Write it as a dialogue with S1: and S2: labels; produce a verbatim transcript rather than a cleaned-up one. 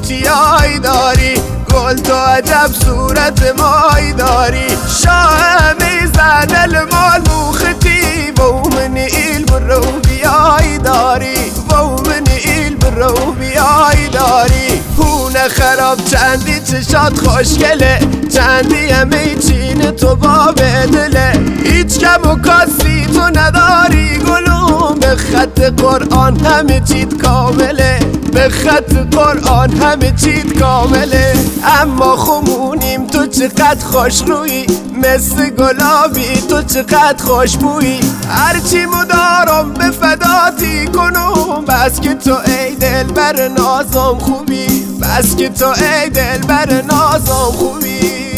S1: توتیایی داری، گل تو عجب صورت مایی داری. شاه میزن المال موختی و من ایل برو بیایی داری، و من ایل برو بیایی داری. هونه خراب چندی چشات خوشگله، چندی همه چین تو با بدله. هیچ کم و کاسی تو نداری گلوم، به خط قرآن همه چیت کامله، به خط قرآن همه چیت کامله. اما خمونیم تو چقدر خوش رویی، مثل گلابی تو چقدر خوشبویی. هرچی مدارم به فداتی کنم، بس که تو ای دل بر نازم خوبی، بس که تو ای دل بر نازم خوبی.